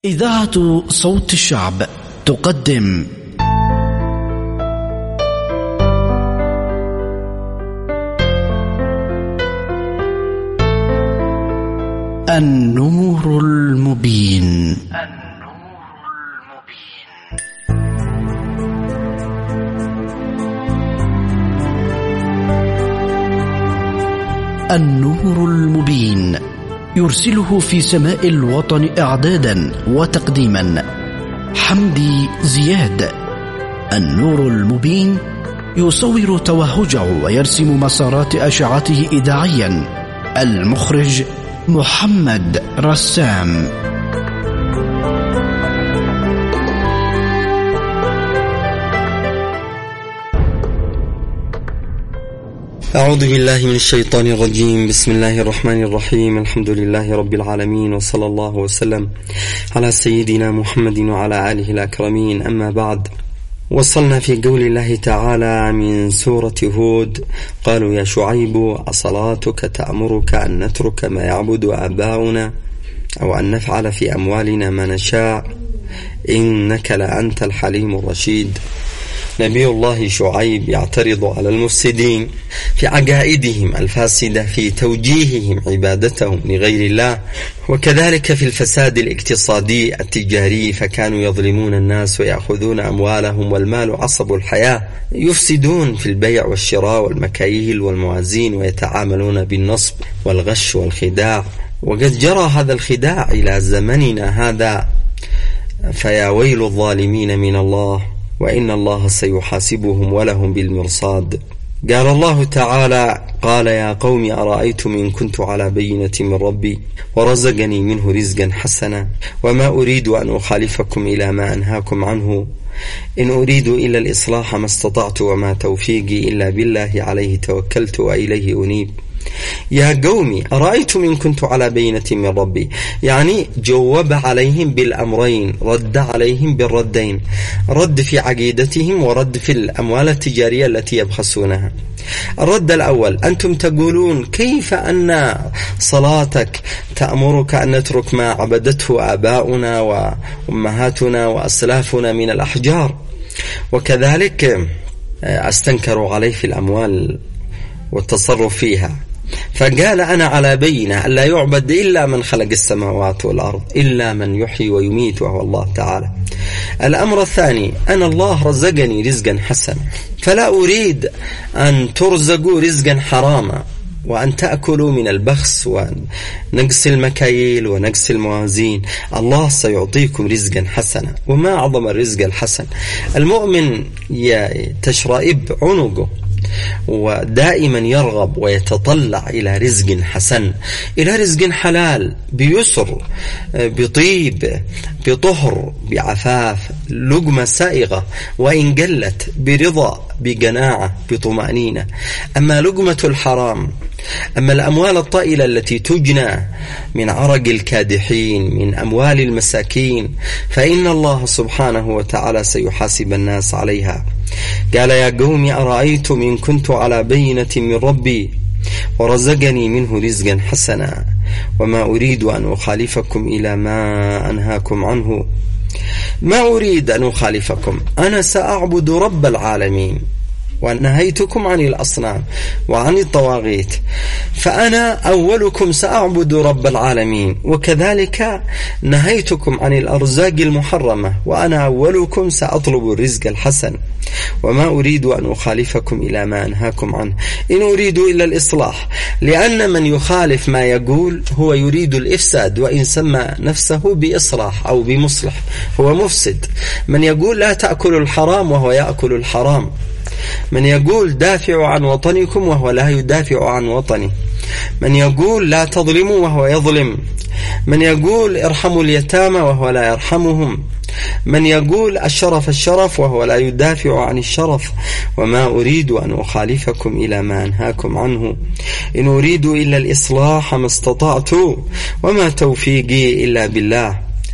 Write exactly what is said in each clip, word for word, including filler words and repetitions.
إذاعة صوت الشعب تقدم النور المبين. النور المبين يرسله في سماء الوطن إعدادا وتقديما حمدي زياد. النور المبين يصور توهجه ويرسم مسارات أشعته إذاعيا. المخرج محمد رسام. أعوذ بالله من الشيطان الرجيم. بسم الله الرحمن الرحيم. الحمد لله رب العالمين، وصلى الله وسلم على سيدنا محمد وعلى آله الأكرمين. أما بعد، وصلنا في قول الله تعالى من سورة هود: قالوا يا شعيب أصلاتك تأمرك أن نترك ما يعبد آباؤنا أو أن نفعل في أموالنا ما نشاء إنك لأنت الحليم الرشيد. نبي الله شعيب يعترض على المفسدين في عقائدهم الفاسدة في توجيههم عبادتهم لغير الله، وكذلك في الفساد الاقتصادي التجاري، فكانوا يظلمون الناس ويأخذون أموالهم، والمال عصب الحياة، يفسدون في البيع والشراء والمكاييل والموازين، ويتعاملون بالنصب والغش والخداع. وقد جرى هذا الخداع إلى زمننا هذا، فيا ويل الظالمين من الله، وإن الله سيحاسبهم ولهم بالمرصاد. قال الله تعالى: قال يا قوم أرأيتم إن كنت على بينة من ربي ورزقني منه رزقا حسنا وما أريد أن أخالفكم إلى ما أنهاكم عنه إن أريد إلا الإصلاح ما استطعت وما توفيقي إلا بالله عليه توكلت وإليه أنيب. يا قومي أرأيتم إن كنت على بينة من ربي، يعني جواب عليهم بالأمرين، رد عليهم بالردين، رد في عقيدتهم ورد في الأموال التجارية التي يبخسونها. الرد الأول: أنتم تقولون كيف أن صلاتك تأمرك أن نترك ما عبدته آباؤنا وأمهاتنا وأسلافنا من الأحجار، وكذلك استنكروا عليه في الأموال والتصرف فيها، فقال أنا على بينة ألا يعبد إلا من خلق السماوات والأرض إلا من يحيي ويميت وهو الله تعالى. الأمر الثاني: أنا الله رزقني رزقا حسنا، فلا أريد أن ترزقوا رزقا حراما وأن تأكلوا من البخس ونقص المكاييل ونقص الموازين. الله سيعطيكم رزقا حسنا. وما أعظم الرزق الحسن؟ المؤمن تشرئب عنقه ودائما يرغب ويتطلع إلى رزق حسن، إلى رزق حلال بيسر بطيب بطهر بعفاف، لقمة سائغة وإن قلت برضا بقناعة بطمأنينة. أما لقمة الحرام، أما الأموال الطائلة التي تجنى من عرق الكادحين من أموال المساكين، فإن الله سبحانه وتعالى سيحاسب الناس عليها. قال يا قوم أرأيتم إن كنت على بينة من ربي ورزقني منه رزقا حسنا وما أريد أن أخالفكم إلى ما أنهاكم عنه. ما أريد أن أخالفكم، أنا سأعبد رب العالمين، ونهيتكم عن الأصنام وعن الطواغيت، فأنا أولكم سأعبد رب العالمين، وكذلك نهيتكم عن الأرزاق المحرمة، وأنا أولكم سأطلب الرزق الحسن، وما أريد أن أخالفكم إلى ما أنهاكم عنه إن أريد إلا الإصلاح. لأن من يخالف ما يقول هو يريد الإفساد، وإن سمى نفسه بإصلاح أو بمصلح هو مفسد. من يقول لا تأكل الحرام وهو يأكل الحرام، من يقول دافعوا عن وطنكم وهو لا يدافع عن وطنه، من يقول لا تظلموا وهو يظلم، من يقول ارحموا اليتامى وهو لا يرحمهم، من يقول الشرف الشرف وهو لا يدافع عن الشرف. وما أريد أن أخالفكم إلى ما أنهاكم عنه إن أريد إلا الإصلاح ما استطعت وما توفيقي إلا بالله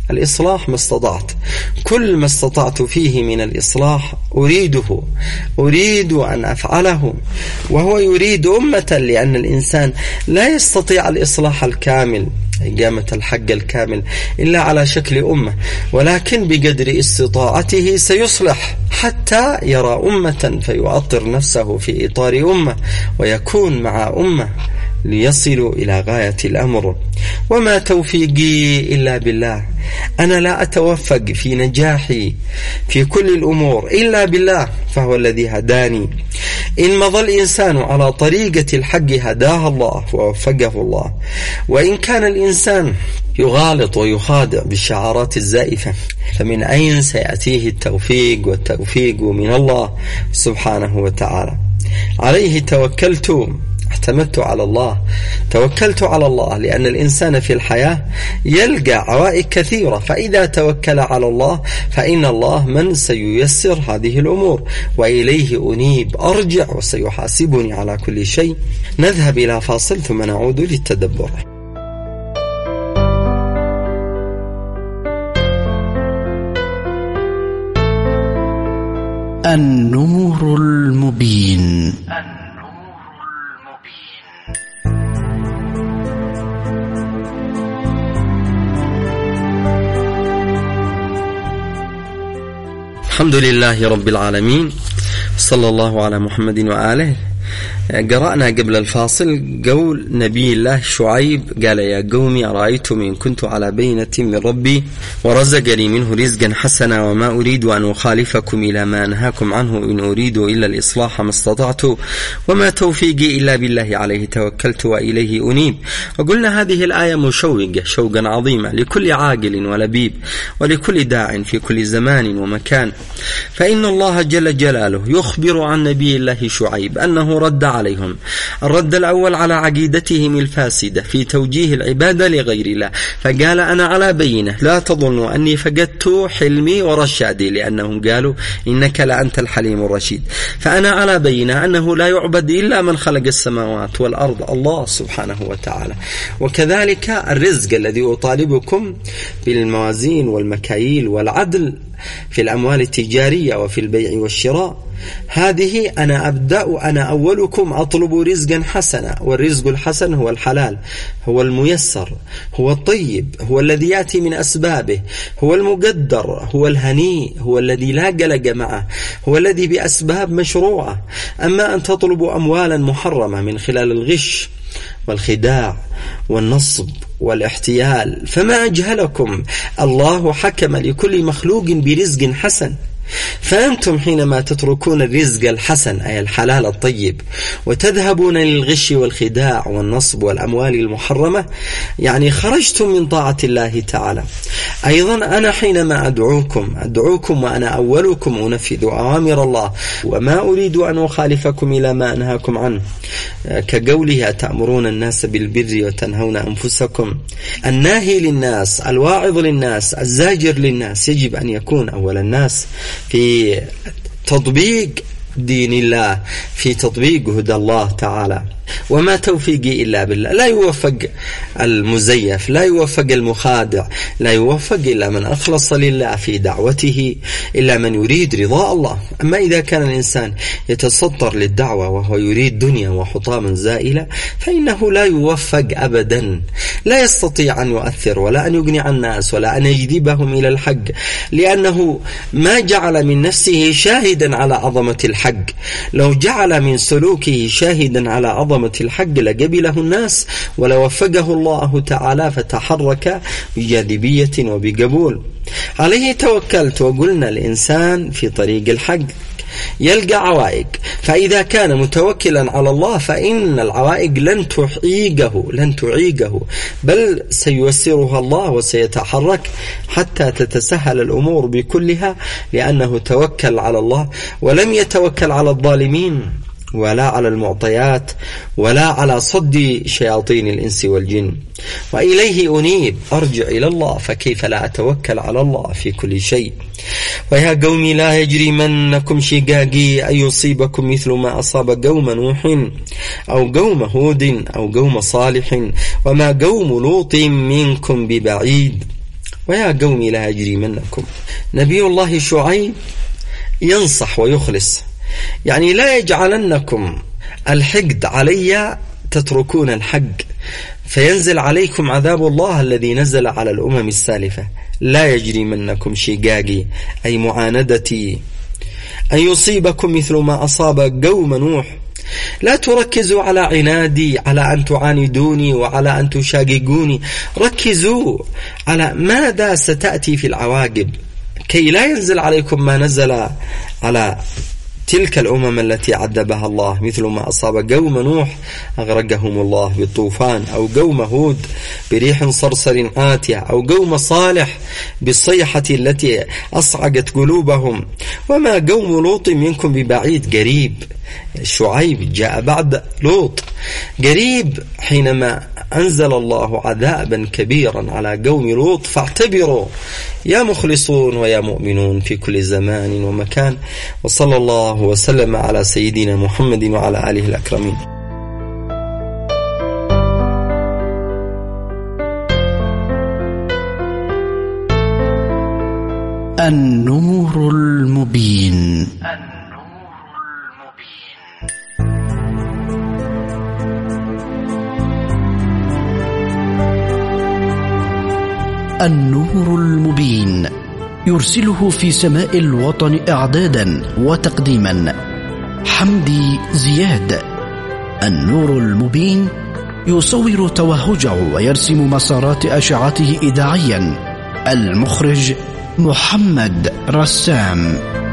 الإصلاح ما استطعت، كل ما استطعت فيه من الإصلاح أريده، أريد أن أفعله، وهو يريد أمة، لأن الإنسان لا يستطيع الإصلاح الكامل، إقامة الحق الكامل، إلا على شكل أمة، ولكن بقدر استطاعته سيصلح حتى يرى أمة فيؤطر نفسه في إطار أمة ويكون مع أمة ليصلوا إلى غاية الأمر. وما توفيقي إلا بالله، أنا لا أتوفق في نجاحي في كل الأمور إلا بالله، فهو الذي هداني. إن مضى الإنسان على طريقة الحق هداه الله ووفقه الله، وإن كان الإنسان يغالط ويخادع بالشعارات الزائفة فمن أين سيأتيه التوفيق؟ والتوفيق من الله سبحانه وتعالى. عليه توكلت، اعتمدت على الله، توكلت على الله، لأن الإنسان في الحياة يلقى عوائق كثيرة، فإذا توكل على الله فإن الله من سييسر هذه الأمور، وإليه أنيب أرجع وسيحاسبني على كل شيء. نذهب إلى فاصل ثم نعود للتدبر. النور المبين. الحمد لله رب العالمين، صلى الله على محمد وآله. قرأنا قبل الفاصل قول نبي الله شعيب، قال يا قومي أرأيتم إن كنت على بينة من ربي ورزقني منه رزقا حسنا وما أريد أن أخالفكم إلى ما أنهاكم عنه، إن أريد إلا الإصلاح ما استطعت وما توفيقي إلا بالله عليه توكلت وإليه أنيب. وقلنا هذه الآية مشوقة شوقا عظيما لكل عاقل ولبيب ولكل داع في كل زمان ومكان، فإن الله جل جلاله يخبر عن نبي الله شعيب أنه رد عليهم الرد الأول على عقيدتهم الفاسدة في توجيه العبادة لغير الله، فقال أنا على بينة، لا تظنوا أني فقدت حلمي ورشادي، لأنهم قالوا إنك لأنت الحليم الرشيد، فأنا على بينة أنه لا يعبد إلا من خلق السماوات والأرض، الله سبحانه وتعالى. وكذلك الرزق الذي أطالبكم بالموازين والمكاييل والعدل في الأموال التجارية وفي البيع والشراء، هذه أنا أبدأ، أنا أولكم أطلب رزقا حسنا، والرزق الحسن هو الحلال، هو الميسر، هو الطيب، هو الذي يأتي من أسبابه، هو المقدر، هو الهنيء، هو الذي لا قلق معه، هو الذي بأسباب مشروعة. أما أن تطلبوا أموالا محرمة من خلال الغش والخداع والنصب والاحتيال فما أجهلكم، الله حكم لكل مخلوق برزق حسن، فأنتم حينما تتركون الرزق الحسن أي الحلال الطيب وتذهبون للغش والخداع والنصب والأموال المحرمة، يعني خرجتم من طاعة الله تعالى. أيضا أنا حينما أدعوكم أدعوكم وأنا أولكم أنفذ أوامر الله، وما أريد أن أخالفكم إلى ما أنهاكم عنه، كقوله أتأمرون الناس بالبر وتنهون أنفسكم. الناهي للناس، الواعظ للناس، الزاجر للناس يجب أن يكون أول الناس في تطبيق دين الله، في تطبيق هدى الله تعالى. وما توفيقي إلا بالله، لا يوفق المزيف، لا يوفق المخادع، لا يوفق إلا من أخلص لله في دعوته، إلا من يريد رضاء الله. أما إذا كان الإنسان يتصدر للدعوة وهو يريد دنيا وحطاما زائلة فإنه لا يوفق أبدا، لا يستطيع أن يؤثر ولا أن يغني عن الناس ولا أن يجذبهم إلى الحق، لأنه ما جعل من نفسه شاهدا على عظمة الحق. لو جعل من سلوكه شاهدا على عظمة الحق لقبله الناس ولوفقه الله تعالى، فتحرك بجاذبية وبقبول. عليه توكلت، وقلنا الإنسان في طريق الحق يلقى عوائق، فإذا كان متوكلا على الله فإن العوائق لن تعيقه لن تعيقه بل سييسرها الله وسيتحرك حتى تتسهل الأمور بكلها، لأنه توكل على الله ولم يتوكل على الظالمين ولا على المعطيات ولا على صد شياطين الإنس والجن. وإليه أنيب، أرجع إلى الله، فكيف لا أتوكل على الله في كل شيء. ويا قوم لا يجرمنكم شقاقي أن يصيبكم مثل ما أصاب قوم نوح أو قوم هود أو قوم صالح وما قوم لوط منكم ببعيد. ويا قوم لا يجرمنكم. نبي الله شعيب ينصح ويخلص، يعني لا يجعلنكم الحقد علي تتركون الحق فينزل عليكم عذاب الله الذي نزل على الأمم السالفة. لا يجرمنكم شقاقي أي معاندتي أن يصيبكم مثل ما أصاب قوم نوح. لا تركزوا على عنادي، على أن تعاندوني وعلى أن تشاققوني، ركزوا على ماذا ستأتي في العواقب كي لا ينزل عليكم ما نزل على تلك الأمم التي عذبها الله، مثل ما أصاب قوم نوح أغرقهم الله بالطوفان، أو قوم هود بريح صرصر آتية، أو قوم صالح بالصيحة التي أصعقت قلوبهم. وما قوم لوط منكم ببعيد، قريب. شعيب جاء بعد لوط، قريب حينما أنزل الله عذابا كبيرا على قوم لوط. فاعتبروا يا مخلصون ويا مؤمنون في كل زمان ومكان. وصلى الله وسلم على سيدنا محمد وعلى آله الأكرمين. النور المبين. النور المبين يرسله في سماء الوطن إعدادا وتقديما حمدي زياد. النور المبين يصور توهجه ويرسم مسارات أشعته إذاعيا. المخرج محمد رسام.